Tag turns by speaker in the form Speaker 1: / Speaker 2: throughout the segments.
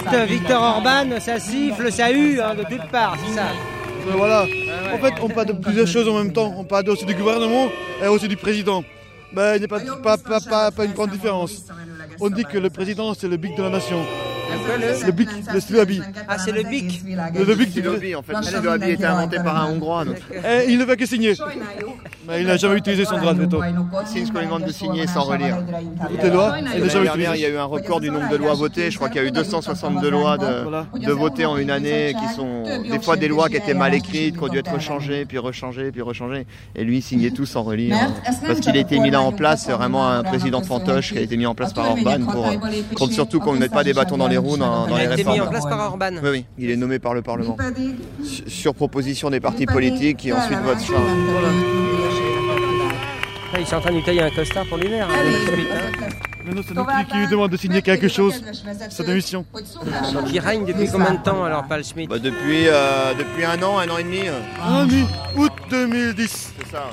Speaker 1: Viktor Orban, ça siffle, ça hue de toutes parts, c'est ça.
Speaker 2: Voilà. En fait, on parle de plusieurs choses en même temps. On parle aussi du gouvernement et aussi du président. Mais il n'y a pas une grande différence. On dit que le président, c'est le bic de la nation. Le bic, le stylo à billes.
Speaker 1: Ah, c'est le bic.
Speaker 2: Le bic,
Speaker 3: stylo à billes, en fait. Le stylo à billes a été inventé par un Hongrois. Donc.
Speaker 2: Et il ne fait que signer. Mais il n'a jamais utilisé son droit de veto.
Speaker 3: Il signe ce qu'on lui demande de signer sans relire.
Speaker 2: Toutes les lois,
Speaker 3: il y a eu un record du nombre de lois votées. Je crois qu'il y a eu 262 lois de votées en une année, qui sont des fois des lois qui étaient mal écrites, qui ont dû être changées, puis rechangées, puis rechangées. Et lui, il signait tout sans relire. Parce qu'il a été mis là en place, c'est vraiment un président fantoche qui a été mis en place par Orban pour surtout qu'on ne mette pas des bâtons dans les roues dans les réformes.
Speaker 1: Il a été mis en place par Orban.
Speaker 3: Oui, il est nommé par le Parlement. Sur proposition des partis politiques qui ensuite votent.
Speaker 1: Il est en train de lui tailler un costard pour l'hiver.
Speaker 2: Maintenant, c'est nous qui lui demande de signer quelque chose. C'est sa mission.
Speaker 1: Donc il règne depuis combien de temps alors, Paul Schmitt?
Speaker 3: Depuis un an et demi.
Speaker 2: Un an et demi, août 2010.
Speaker 3: C'est ça.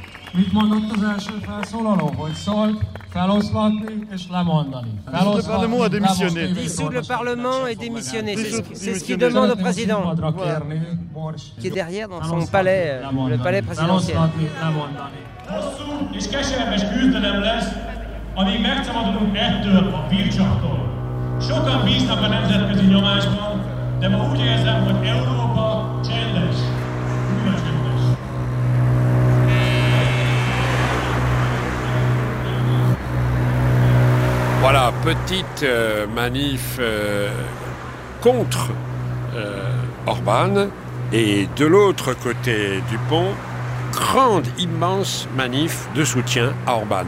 Speaker 2: Le Parlement a démissionné.
Speaker 1: Dissoudre le Parlement et démissionner, c'est ce qu'il demande au président. Voilà. Qui est derrière dans son palais, le palais présidentiel.
Speaker 4: Hosszú és keserves küzdelem lesz, amíg megszabadulunk ettől a vircsaktól. Sokan bíznak a nemzetközi nyomásban, de ma úgy érzem, hogy Európa csendes, ügyes.
Speaker 5: Voilà, petite manif contre Orban, et de l'autre côté du pont, grande, immense manif de soutien à Orban.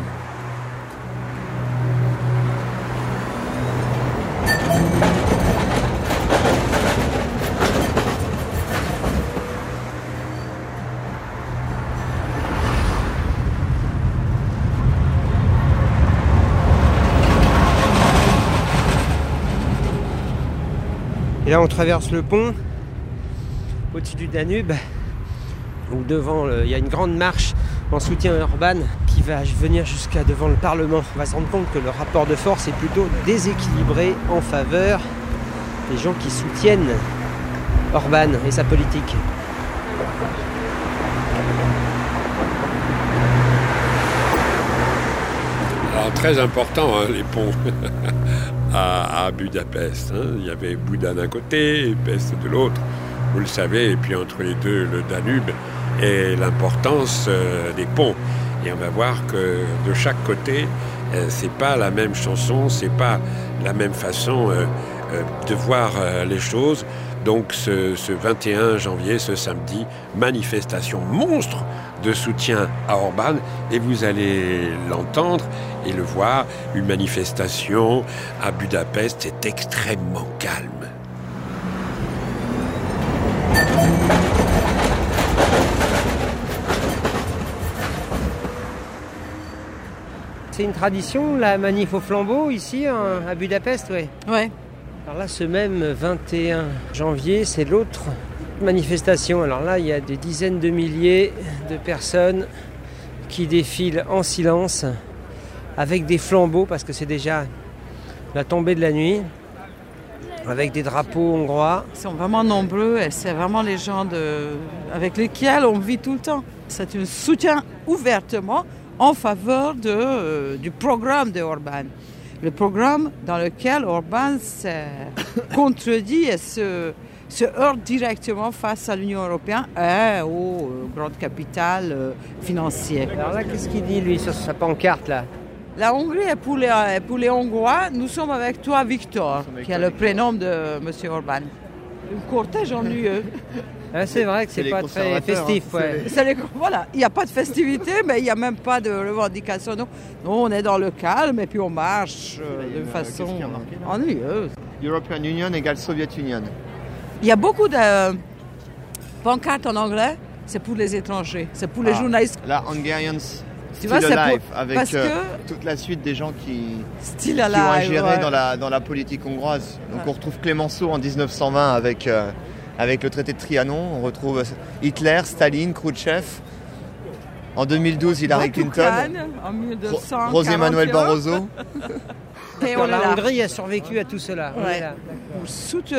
Speaker 1: Et là, on traverse le pont au-dessus du Danube, où devant, il y a une grande marche en soutien à Orban qui va venir jusqu'à devant le Parlement. On va se rendre compte que le rapport de force est plutôt déséquilibré en faveur des gens qui soutiennent Orban et sa politique.
Speaker 5: Alors, très important, les ponts à Budapest. Il y avait Bouda d'un côté et Pest de l'autre, vous le savez, et puis entre les deux, le Danube, et l'importance des ponts. Et on va voir que de chaque côté, c'est pas la même chanson, c'est pas la même façon de voir les choses. Donc ce 21 janvier, ce samedi, manifestation monstre de soutien à Orban, et vous allez l'entendre et le voir, une manifestation à Budapest, c'est extrêmement calme.
Speaker 1: C'est une tradition, la manif au flambeau, ici, à Budapest, oui.
Speaker 6: Ouais.
Speaker 1: Alors là, ce même 21 janvier, c'est l'autre manifestation. Alors là, il y a des dizaines de milliers de personnes qui défilent en silence, avec des flambeaux, parce que c'est déjà la tombée de la nuit, avec des drapeaux hongrois.
Speaker 6: Ils sont vraiment nombreux et c'est vraiment les gens avec lesquels on vit tout le temps. C'est un soutien ouvertement en faveur du programme de Orban. Le programme dans lequel Orban se contredit et se heurte directement face à l'Union européenne et aux grandes capitales financières.
Speaker 1: Alors là, qu'est-ce qu'il dit, lui, sur sa pancarte, là?
Speaker 6: La Hongrie est pour les Hongrois. Nous sommes avec toi, Victor, qui est le prénom de M. Orban. Un cortège ennuyeux.
Speaker 1: Ah, c'est vrai que c'est pas très festif. Ouais.
Speaker 6: Voilà, il n'y a pas de festivité, mais il n'y a même pas de revendication. Nous, on est dans le calme et puis on marche de façon ennuyeuse.
Speaker 3: European Union égale Soviet Union.
Speaker 6: Il y a beaucoup de pancartes en anglais, c'est pour les étrangers, c'est pour les journalistes.
Speaker 3: La Hungarians Still Alive, avec toute la suite des gens qui ont géré dans la politique hongroise. Donc on retrouve Clémenceau en 1920 avec le traité de Trianon, on retrouve Hitler, Staline, Khrouchtchev. En 2012, Hillary Clinton,
Speaker 6: en 1941.
Speaker 3: José Manuel Barroso.
Speaker 6: Et on est
Speaker 1: La
Speaker 6: là.
Speaker 1: Hongrie a survécu à tout cela. On
Speaker 6: Ouais.
Speaker 1: est là.
Speaker 6: Pour soutenir